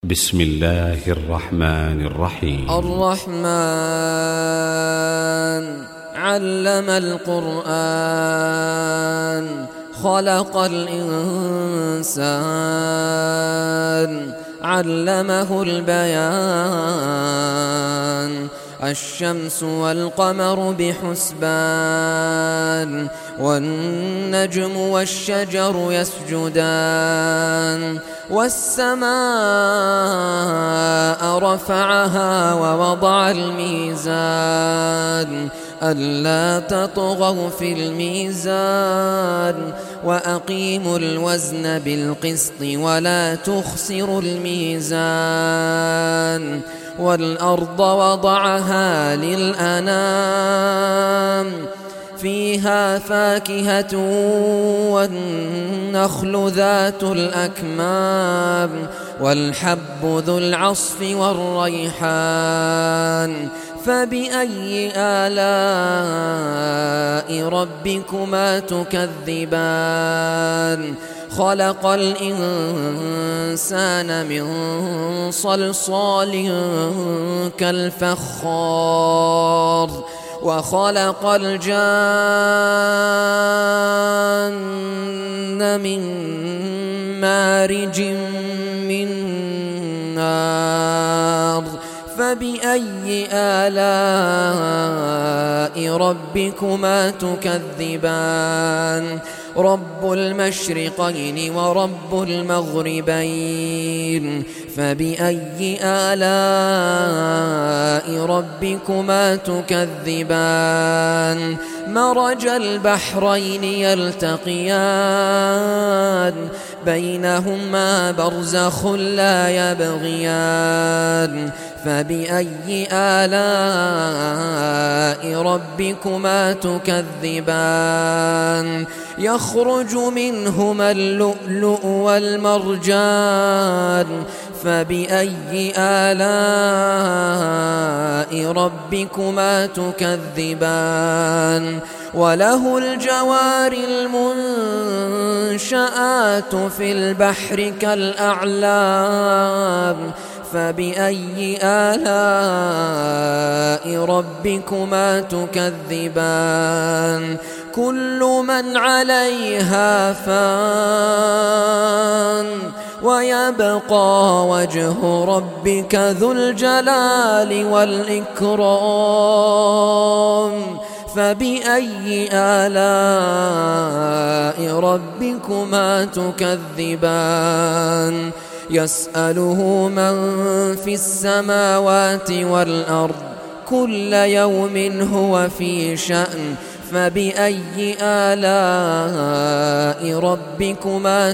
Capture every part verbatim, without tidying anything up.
بسم الله الرحمن الرحيم. الرحمن علم القرآن خلق الإنسان علمه البيان الشمس والقمر بحسبان والنجم والشجر يسجدان والسماء رفعها ووضع الميزان ألا تطغوا في الميزان وأقيموا الوزن بالقسط ولا تخسروا الميزان والأرض وضعها للأنام فيها فاكهة والنخل ذات الأكمام والحب ذو العصف والريحان فبأي آلاء ربكما تكذبان خلق الإنسان من صلصال كالفخار وخلق الجان من مارج من نار فبأي آلاء ربكما تكذبان رب المشرقين ورب المغربين فبأي آلاء ربكما تكذبان مرج البحرين يلتقيان بينهما برزخ لا يبغيان فبأي آلاء ربكما تكذبان يخرج منهما اللؤلؤ والمرجان فبأي آلاء ربكما تكذبان وله الجوار المنشآت في البحر كالأعلام فبأي آلاء ربكما تكذبان كل من عليها فان ويبقى وجه ربك ذو الجلال والإكرام فبأي آلاء ربكما تكذبان يسأله من في السماوات والأرض كل يوم هو في شأن فبأي آلاء ربكما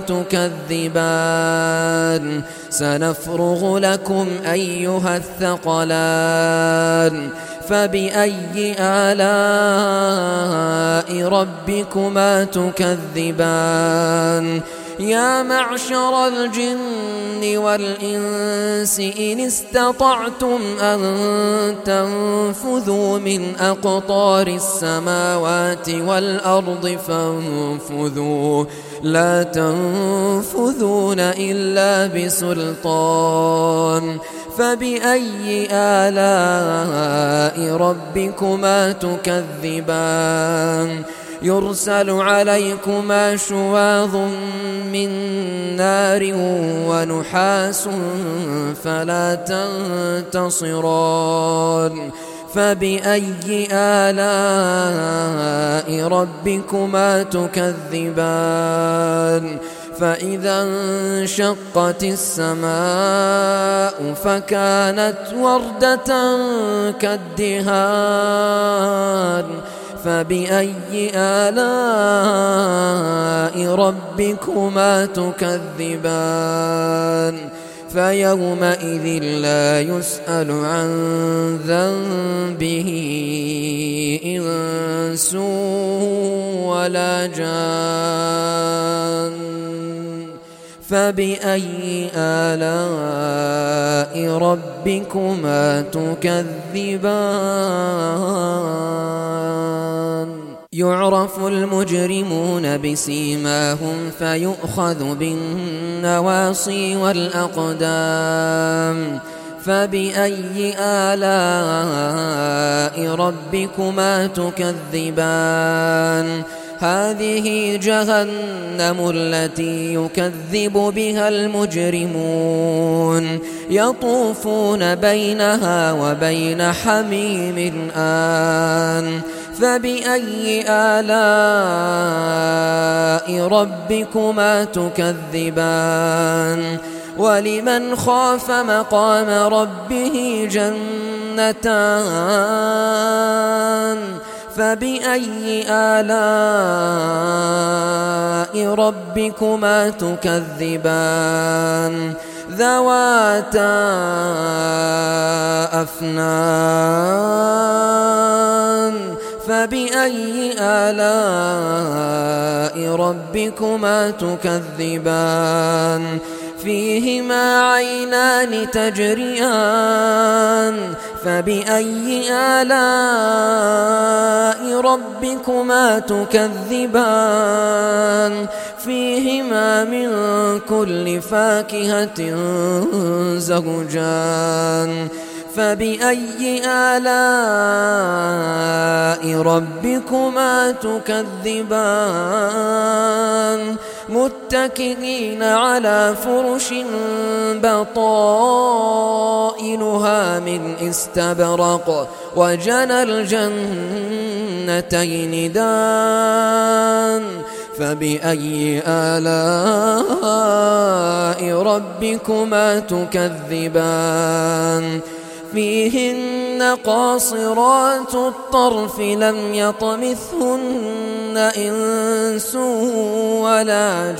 تكذبان سنفرغ لكم أيها الثقلان فبأي آلاء ربكما تكذبان يا معشر الجن والإنس إن استطعتم أن تنفذوا من أقطار السماوات والأرض فانفذوا لا تنفذون إلا بسلطان فبأي آلاء ربكما تكذبان يرسل عليكما شواظ من نار ونحاس فلا تنتصران فبأي آلاء ربكما تكذبان فإذا انشقت السماء فكانت وردة كالدهان فبأي آلاء ربكما تكذبان فيومئذ لا يسأل عن ذنبه إنس ولا جان فبأي آلاء ربكما تكذبان. يعرف المجرمون بسيماهم فيؤخذ بالنواصي والأقدام فبأي آلاء ربكما تكذبان هذه جهنم التي يكذب بها المجرمون يطوفون بينها وبين حميم آن فبأي آلاء ربكما تكذبان ولمن خاف مقام ربه جنتان فبأي آلاء ربكما تكذبان ذواتا أفنان فبأي آلاء ربكما تكذبان فيهما عينان تجريان فبأي آلاء ربكما تكذبان فيهما من كل فاكهة زوجان فبأي آلاء ربكما تكذبان متكئين على فرش بطائنها من استبرق وجنى الجنتين دان فبأي آلاء ربكما تكذبان فيهن قاصرات الطرف لم يطمثهن إنس ولا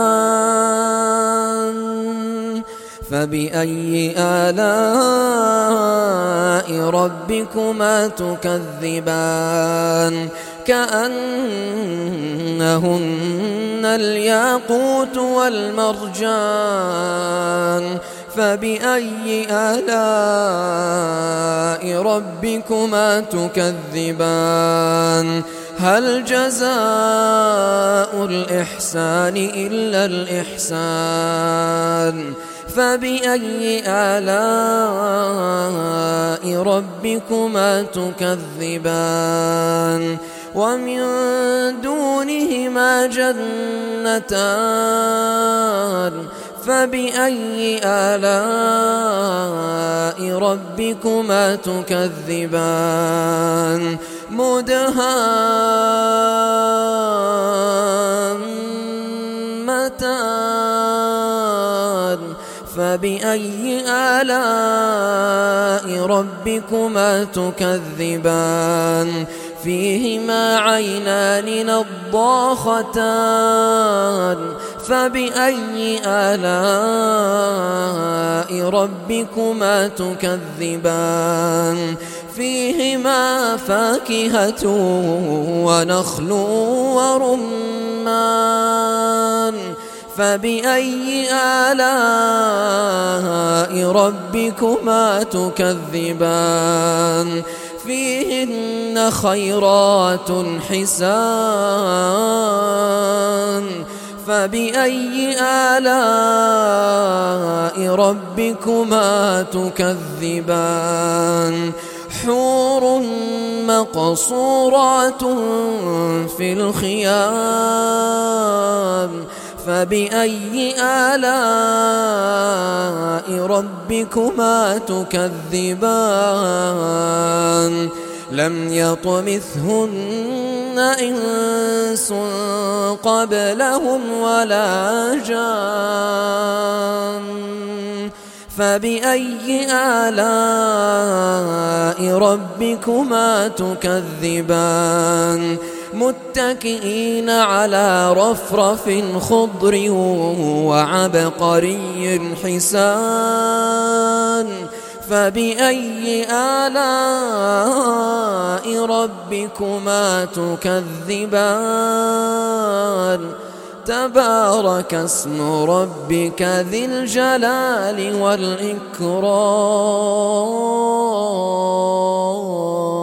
جان فبأي آلاء ربكما تكذبان كأنهن الياقوت والمرجان فبأي آلاء ربكما تكذبان هل جزاء الإحسان إلا الإحسان فبأي آلاء ربكما تكذبان ومن دونهما جنتان فبأي آلاء ربكما تكذبان مدهامتان فبأي آلاء ربكما تكذبان فيهما عينان نضاختان فبأي آلاء ربكما تكذبان فيهما فاكهة ونخل ورمان فبأي آلاء ربكما تكذبان فيهن خيرات حسان فبأي آلاء ربكما تكذبان حور مقصورات في الخيام فبأي آلاء ربكما تكذبان لم يطمثهن إنس قبلهم ولا جان فبأي آلاء ربكما تكذبان متكئين على رفرف خضر وعبقري حسان فبأي آلاء ربكما تكذبان تبارك اسم ربك ذي الجلال والإكرام.